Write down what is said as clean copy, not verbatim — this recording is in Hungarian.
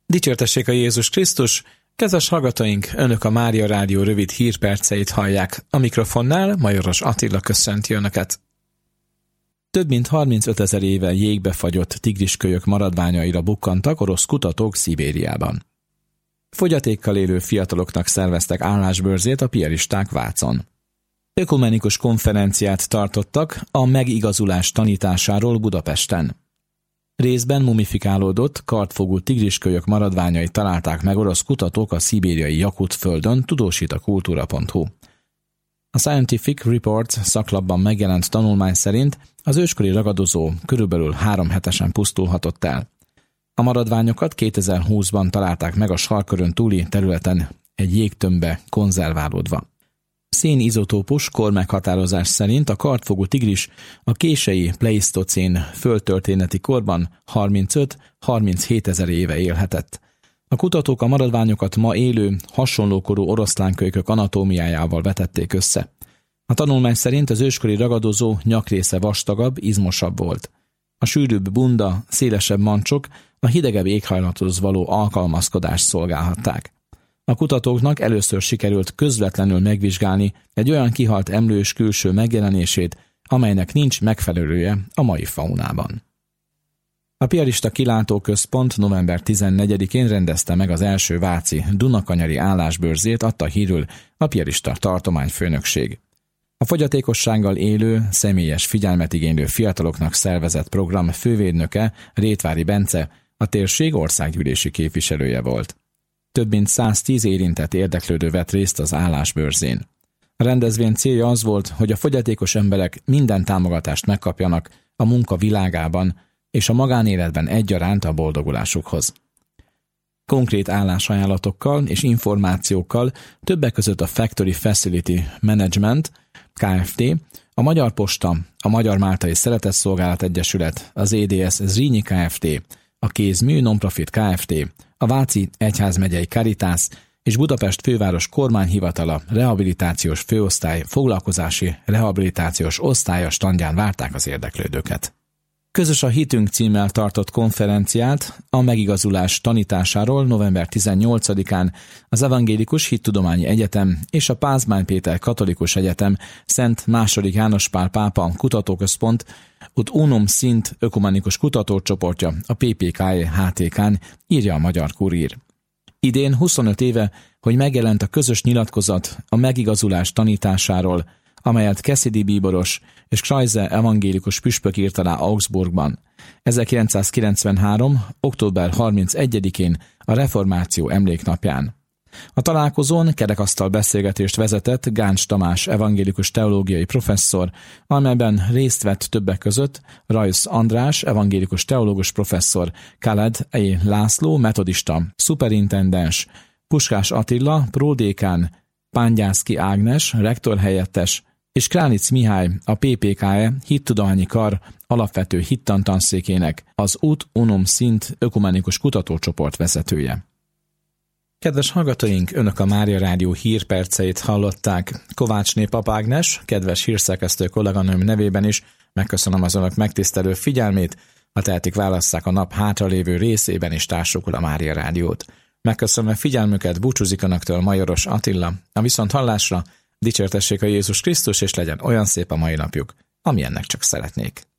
Dicsértessék a Jézus Krisztus! Kedves hallgatóink, Önök a Mária Rádió rövid hírperceit hallják. A mikrofonnál Majoros Attila köszönti Önöket. Több mint 35 000 éve jégbe fagyott tigriskölyök maradványaira bukkantak orosz kutatók Szibériában. Fogyatékkal élő fiataloknak szerveztek állásbörzét a piaristák Vácon. Ökumenikus konferenciát tartottak a megigazulás tanításáról Budapesten. Részben mumifikálódott, kartfogú tigriskölyök maradványait találták meg orosz kutatók a szibériai Jakut földön, tudósít a kultúra.hu. A Scientific Reports szaklapban megjelent tanulmány szerint az őskori ragadozó körülbelül 3 hetesen pusztulhatott el. A maradványokat 2020-ban találták meg a sarkkörön túli területen egy jégtömbbe konzerválódva. Szénizotópus kormeghatározás szerint a kartfogú tigris a kései pleisztocén földtörténeti korban 35-37 000 éve élhetett. A kutatók a maradványokat ma élő, hasonlókorú oroszlánkölykök anatómiájával vetették össze. A tanulmány szerint az őskori ragadozó nyakrésze vastagabb, izmosabb volt. A sűrűbb bunda, szélesebb mancsok a hidegebb éghajlathoz való alkalmazkodást szolgálhatták. A kutatóknak először sikerült közvetlenül megvizsgálni egy olyan kihalt emlős külső megjelenését, amelynek nincs megfelelője a mai faunában. A Piarista Kilátóközpont november 14-én rendezte meg az első váci Dunakanyari állásbörzét, adta hírül a Piarista tartományfőnökség. A fogyatékossággal élő, személyes figyelmet igénylő fiataloknak szervezett program fővédnöke, Rétvári Bence, a térség országgyűlési képviselője volt. Több mint 110 érintett érdeklődő vett részt az állásbörzén. A rendezvény célja az volt, hogy a fogyatékos emberek minden támogatást megkapjanak a munka világában és a magánéletben egyaránt a boldogulásukhoz. Konkrét állásajánlatokkal és információkkal többek között a Factory Facility Management Kft., a Magyar Posta, a Magyar Máltai Szeretetszolgálat Egyesület, az EDS Zrínyi Kft., a Kézmű Nonprofit Kft., a Váci Egyházmegyei Caritas és Budapest főváros kormányhivatala rehabilitációs főosztály foglalkozási rehabilitációs osztálya standján várták az érdeklődőket. Közös a hitünk címmel tartott konferenciát a megigazulás tanításáról november 18-án az Evangélikus Hittudományi Egyetem és a Pázmány Péter Katolikus Egyetem Szent II. János Pál pápa kutatóközpont Ut Unum Sint ökumenikus kutatócsoportja a PPKE-HTK-n, írja a Magyar Kurír. Idén 25 éve, hogy megjelent a közös nyilatkozat a megigazulás tanításáról, amelyet Cassidy bíboros és Kreise evangélikus püspök írt alá Augsburgban. 1993. október 31-én a Reformáció emléknapján. A találkozón kerekasztal beszélgetést vezetett Gáncs Tamás evangélikus teológiai professzor, amelyben részt vett többek között Rajsz András evangélikus teológus professzor, Khaled E. László metodista szuperintendens, Puskás Attila pródékán, Pángyászki Ágnes rektorhelyettes és Kránic Mihály a PPKE hittudományi kar alapvető hittantanszékének, az Ut Unum Sint ökumenikus kutatócsoport vezetője. Kedves hallgatóink, Önök a Mária Rádió hírperceit hallották. Kovácsné Pap Ágnes, kedves hírszerkesztő kolléganőm nevében is megköszönöm az Önök megtisztelő figyelmét, ha tehetik, válasszák a nap hátralévő részében is társukul a Mária Rádiót. Megköszönöm a figyelmüket, búcsúzik Önöktől Majoros Attila. A viszonthallásra, dicsértessék a Jézus Krisztus, és legyen olyan szép a mai napjuk, amilyennek csak szeretnék.